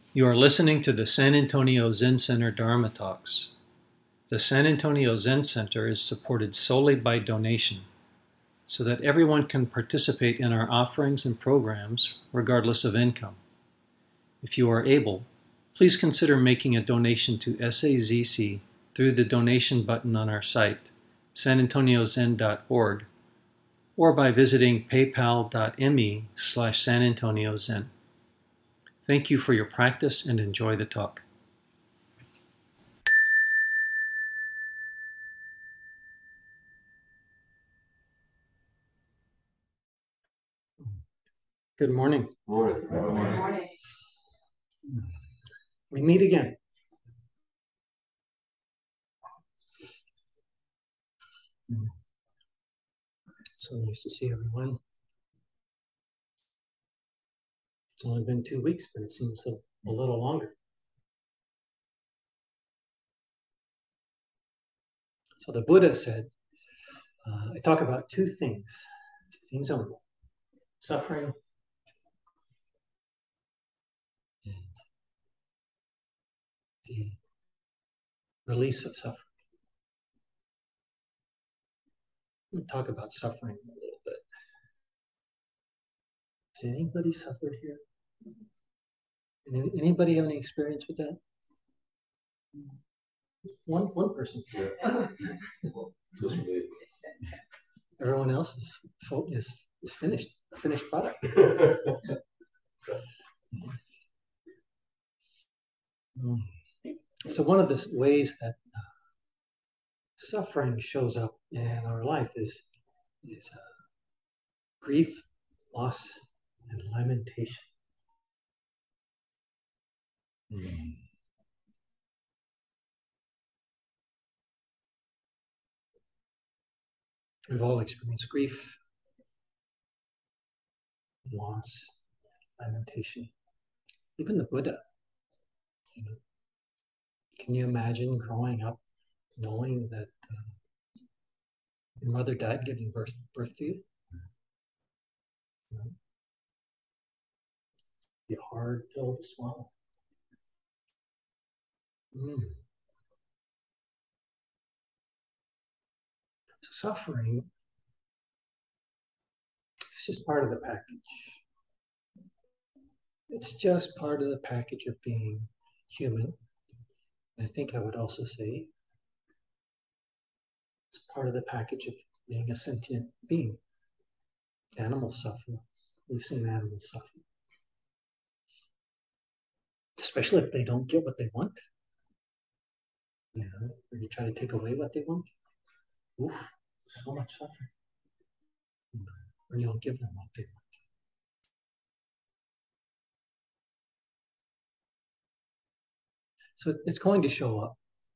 You are listening to the San Antonio Zen Center Dharma Talks. The San Antonio Zen Center is supported solely by donation, so that everyone can participate in our offerings and programs regardless of income. If you are able, please consider making a donation to SAZC through the donation button on our site, sanantoniozen.org, or by visiting paypal.me/sanantoniozen. Thank you for your practice and enjoy the talk. Good morning. Morning. Good morning. We meet again. So nice to see everyone. It's only been 2 weeks, but it seems a little longer. So the Buddha said, I talk about two things only: suffering and the release of suffering. We'll talk about suffering a little bit. Has anybody suffered here? Anybody have any experience with that? One person. Yeah. Just me. Everyone else is finished. A finished product. So one of the ways that suffering shows up in our life is grief, loss, and lamentation. We've all experienced grief, loss, lamentation. Even the Buddha. Can you imagine growing up knowing that your mother died giving birth to you? It'd be a hard pill to swallow. Suffering is just part of the package. It's just part of the package of being human. I think I would also say it's part of the package of being a sentient being. Animals suffer. We've seen animals suffer. Especially if they don't get what they want. Or you try to take away what they want. Oof, so much suffering. Or you don't give them what they want. So it's going to show up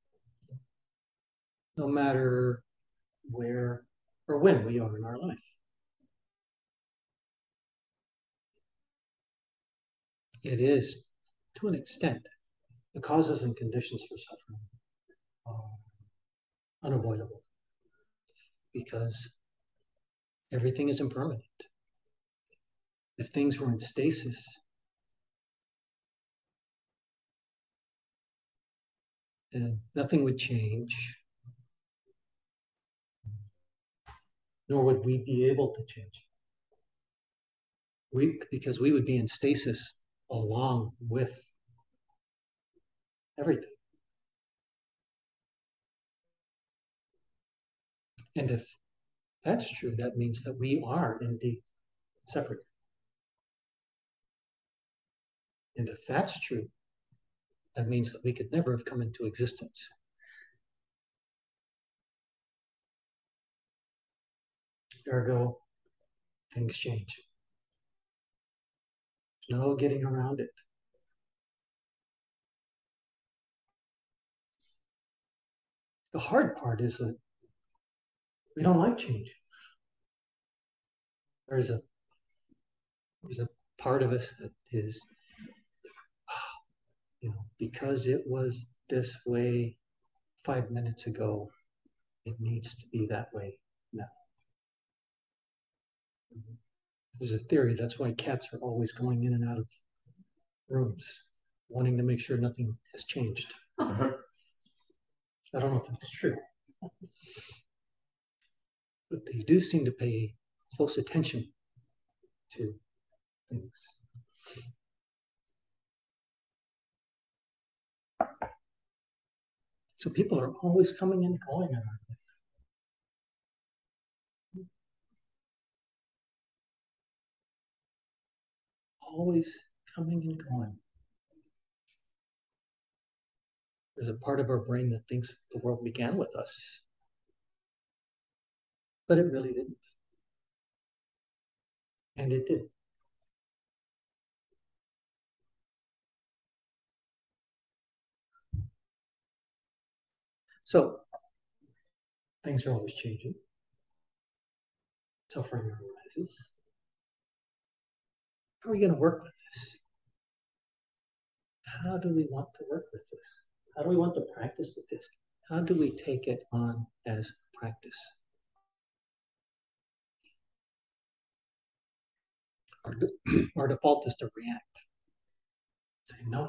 no matter where or when we are in our life. It is, to an extent, the causes and conditions for suffering are unavoidable because everything is impermanent. If things were in stasis, then nothing would change, nor would we be able to change. Because we would be in stasis along with everything. And if that's true, that means that we are indeed separate. And if that's true, that means that we could never have come into existence. Ergo, things change. No getting around it. The hard part is that we don't like change. There's a part of us that is, because it was this way 5 minutes ago, it needs to be that way now. There's a theory that's why cats are always going in and out of rooms wanting to make sure nothing has changed. I don't know if that's true, but they do seem to pay close attention to things. So people are always coming and going in our life. Always coming and going. There's a part of our brain that thinks the world began with us, but it really didn't. And it did. So things are always changing. Suffering arises. How are we going to work with this? How do we want to work with this? How do we want to practice with this? How do we take it on as practice? Our default is to react. Say, no.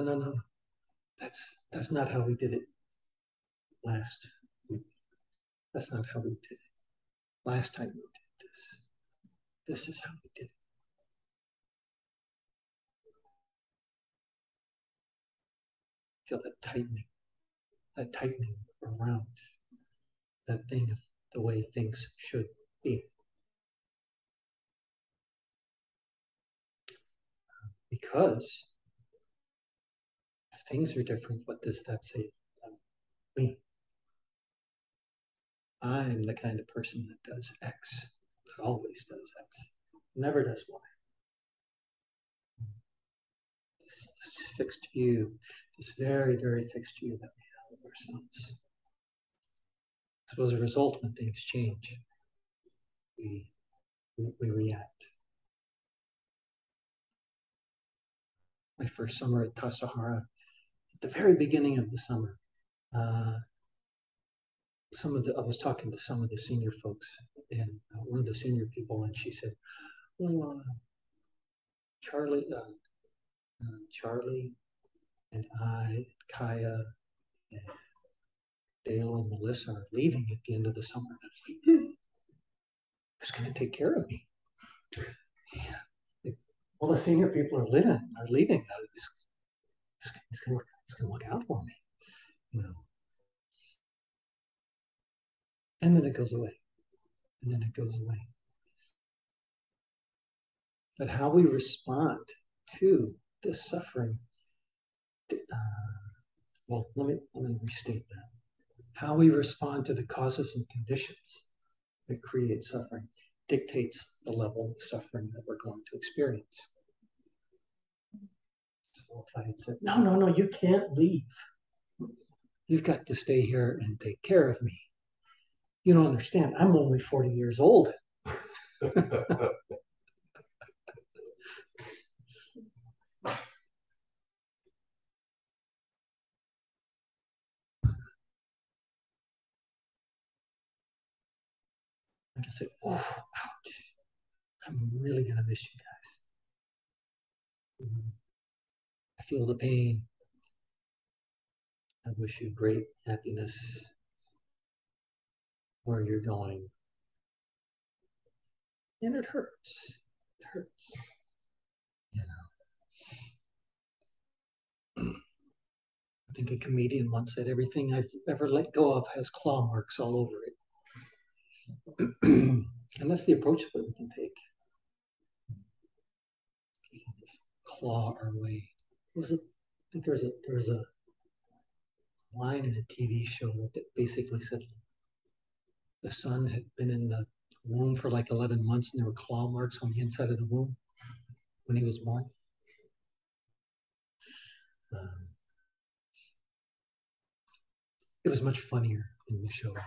That's not how we did it last week. That's not how we did it. Last time we did this. This is how we did it. Feel that tightening around that thing of the way things should be. Because if things are different, what does that say about me? I'm the kind of person that does X, that always does X, never does Y. This fixed view, this very, very fixed view that we have of ourselves. So as a result, when things change, we react. My first summer at Tassajara, at the very beginning of the summer, I was talking to some of the senior folks, and one of the senior people, and she said, "Well, Charlie and I, Kaya, and Dale and Melissa are leaving at the end of the summer." And I was like, "Who's going to take care of me?" Yeah. All the senior people are leaving. He's going to look out for me, you know. And then it goes away. And then it goes away. But how we respond to this suffering, well, let me restate that. How we respond to the causes and conditions that create suffering dictates the level of suffering that we're going to experience. So if I had said, no, you can't leave. You've got to stay here and take care of me. You don't understand. I'm only 40 years old. I just say, oh, ouch. I'm really going to miss you guys. I feel the pain. I wish you great happiness where you're going. And it hurts. It hurts. You know. I think a comedian once said, everything I've ever let go of has claw marks all over it. And that's the approach that we can take. We can just claw our way. What was it? I think there was a line in a TV show that basically said the son had been in the womb for like 11 months and there were claw marks on the inside of the womb when he was born. It was much funnier in the show.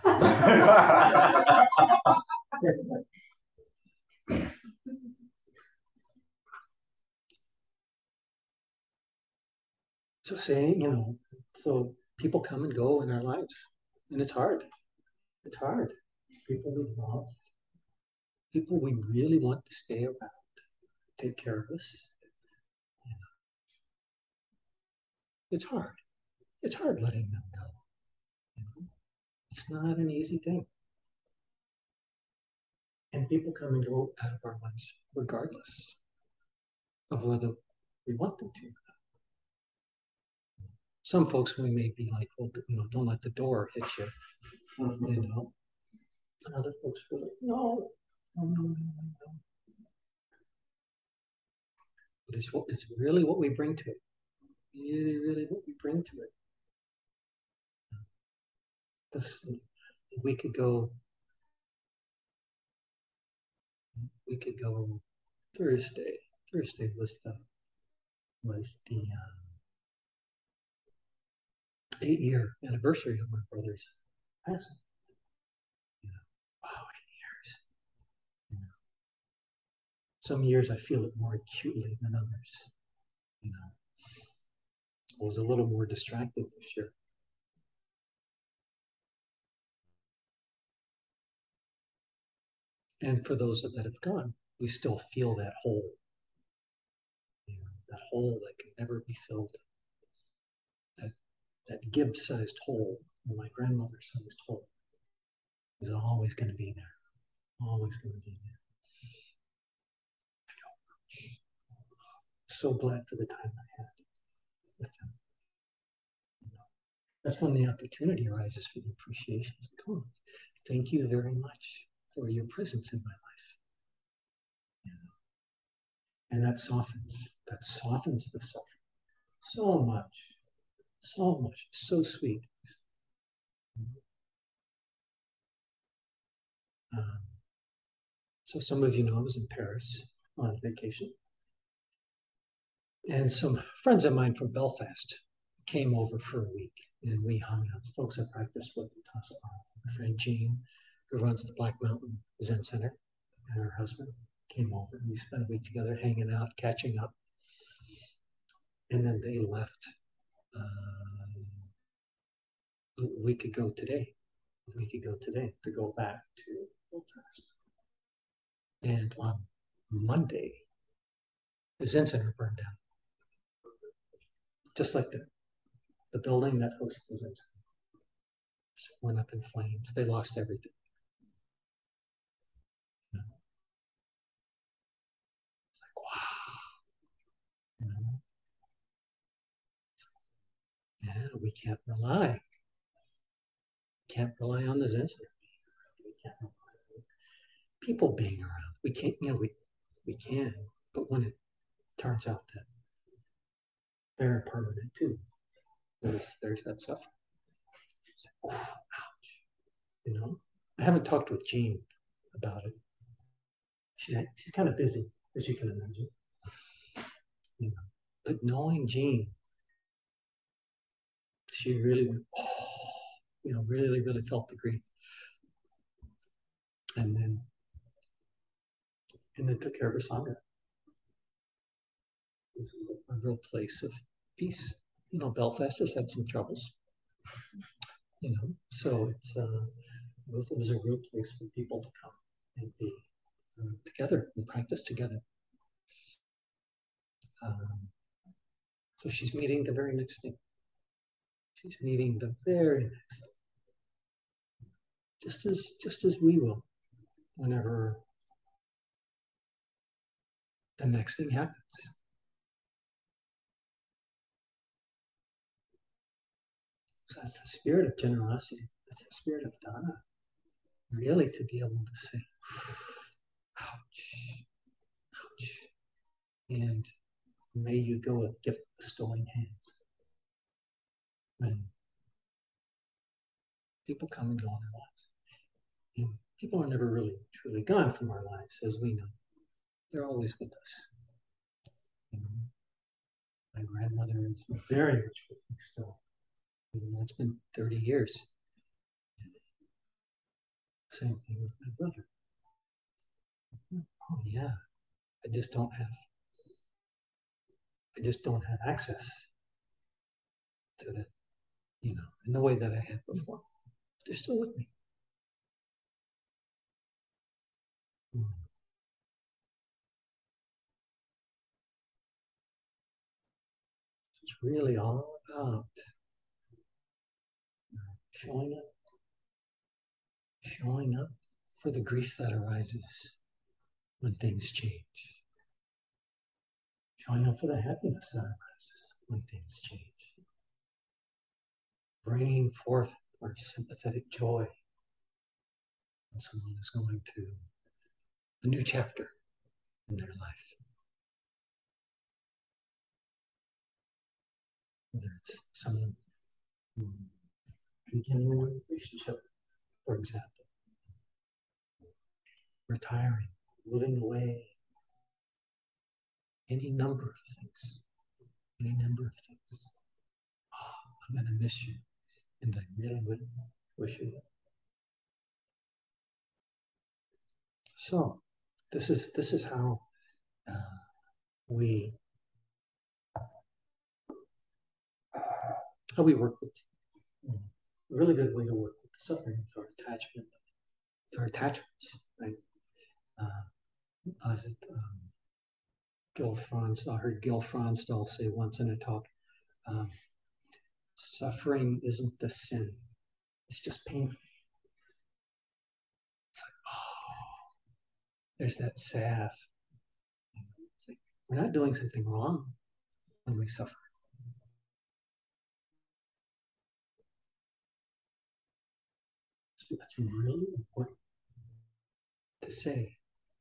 So saying, so people come and go in our lives, and it's hard. It's hard. People we love, people we really want to stay around, take care of us. It's hard. It's hard letting them go. You know? It's not an easy thing. And people come and go out of our lives regardless of whether we want them to. Some folks we may be like, well, don't let the door hit you, you know. And other folks were like, no, no, no, no, no, no. But it's really what we bring to it. Really, really what we bring to it. This, we could go Thursday. Thursday was the 8-year anniversary of my brother's passing. You know, wow, 8 years. You know, some years I feel it more acutely than others. You know, I was a little more distracted this year. And for those that have gone, we still feel that hole. You know, that hole that can never be filled. That Gibbs-sized hole, or my grandmother-sized hole, is always going to be there. Always going to be there. So glad for the time I had with them. You know, that's when the opportunity arises for the appreciation. It's like, oh, thank you very much for your presence in my life. You know, and that softens the suffering so much, so sweet. So some of you know I was in Paris on vacation. And some friends of mine from Belfast came over for a week and we hung out. The folks I practiced with in Tassel Island. My friend Jean, who runs the Black Mountain Zen Center, and her husband came over and we spent a week together hanging out, catching up. And then they left a week ago today to go back to Belfast. And on Monday, the Zen Center burned down. Just like the building that hosts the Zen Center just went up in flames. They lost everything. You know? It's like, wow. You know? Yeah, we can't rely. Can't rely on the Zen Center. We can't rely on people being around. We can't, we can, but when it turns out that they're impermanent too, there's that suffering. It's like, ouch. You know, I haven't talked with Jean about it. She's kind of busy, as you can imagine. You know, but knowing Jean, she really went, oh, you know, really, really felt the grief. And then took care of her sangha. This is a real place of peace. You know, Belfast has had some troubles. You know, so it was a real place for people to come and be together and practice together. So she's meeting the very next thing. She's meeting the very next thing. Just as we will, whenever the next thing happens. So that's the spirit of generosity. That's the spirit of dana. Really to be able to say, ouch, ouch. And may you go with gift bestowing hands. When people come and go in our lives. And people are never really truly gone from our lives, as we know. They're always with us. You know, my grandmother is very much with me still. Even though it's been 30 years. Same thing with my brother. Oh yeah, I just don't have access to them, you know, in the way that I had before. They're still with me. it's really all about showing up for the grief that arises when things change, showing up for the happiness that arises when things change, bringing forth our sympathetic joy when someone is going through a new chapter in their life. Whether it's someone beginning a relationship, for example, retiring, moving away, any number of things. Oh, I'm going to miss you, and I really would wish you would. So, this is how we work with a really good way to work with suffering with our attachments, right? Gil Franz, I heard Gil Fronsdal say once in a talk, suffering isn't the sin, it's just painful. It's like, oh, there's that salve. It's like, we're not doing something wrong when we suffer. So that's really important to say,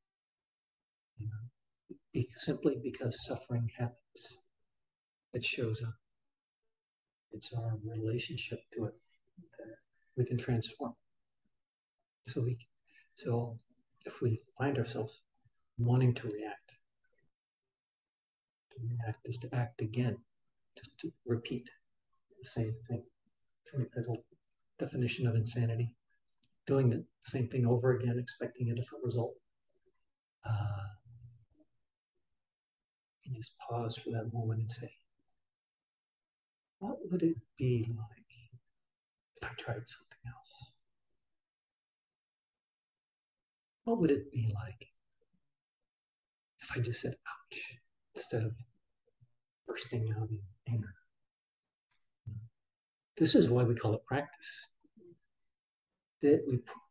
simply because suffering happens, it shows up. It's our relationship to it that we can transform. So if we find ourselves wanting to react is to act again, just to repeat the same thing. The definition of insanity: doing the same thing over again, expecting a different result. And just pause for that moment and say, what would it be like if I tried something else? What would it be like if I just said ouch instead of bursting out in anger? This is why we call it practice. That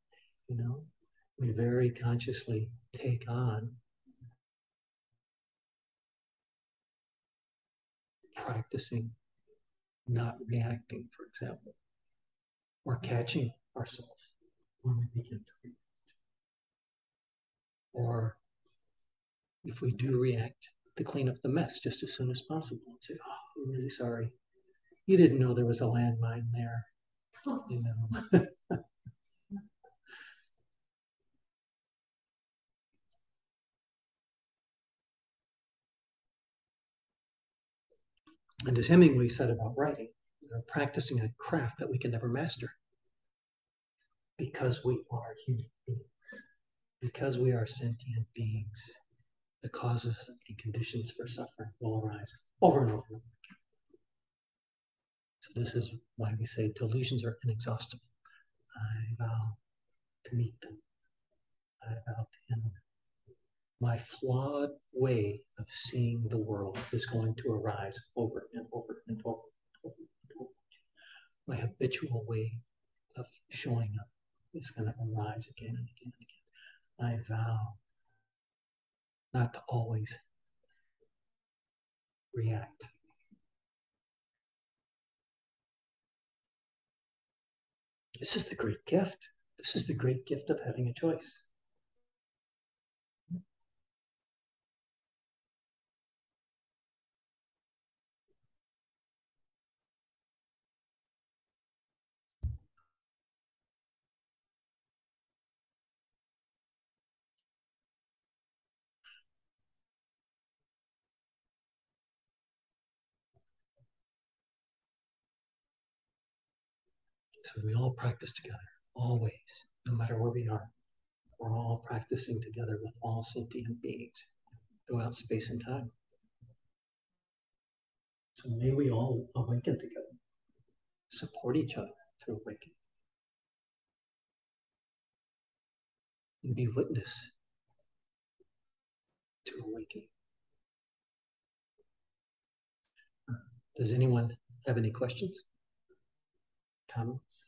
we very consciously take on practicing not reacting, for example, or catching ourselves when we begin to react. Or if we do react, to clean up the mess just as soon as possible and say, oh, I'm really sorry. You didn't know there was a landmine there, And as Hemingway said about writing, we're practicing a craft that we can never master because we are human beings, because we are sentient beings. The causes and conditions for suffering will arise over and over and over again. So this is why we say delusions are inexhaustible. I vow to meet them. I vow to end them. My flawed way of seeing the world is going to arise over and over and over and over and over. My habitual way of showing up is going to arise again and again and again. I vow not to always react. This is the great gift. This is the great gift of having a choice. So we all practice together, always, no matter where we are. We're all practicing together with all sentient beings throughout space and time. So may we all awaken together, support each other to awaken, and be witness to awakening. Does anyone have any questions? Comments?